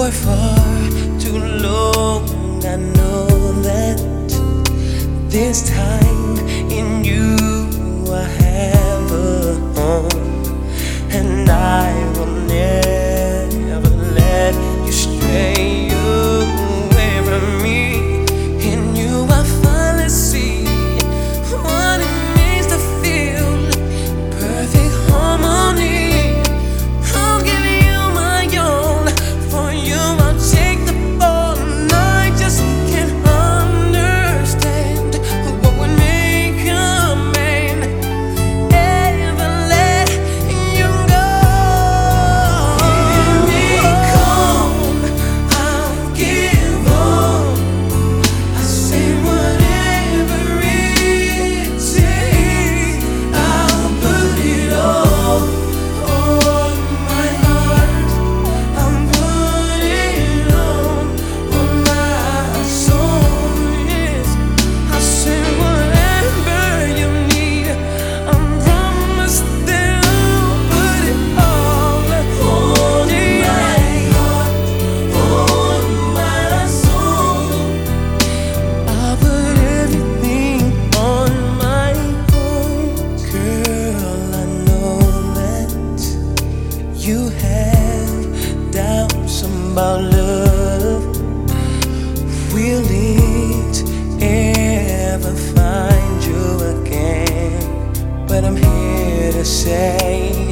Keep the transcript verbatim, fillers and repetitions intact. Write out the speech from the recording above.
for far too long. I know that this time in you I have a home, and I will never let you stray away from me. In you I finally see what it means to feel perfect harmony. I'll give you my all, for you I'll take the fall, and I just can't understand what would make a man ever let you go. Hear me come, I'll give up. I say whatever it takes, I'll put it all on my heart. I'm putting on on my soul. Yes, I say whatever you need. I promise that I'll put it all on my heart, on my soul. I'll put everything on my own. Girl, I know that you have doubts about love. Will it ever find you again? But I'm here to say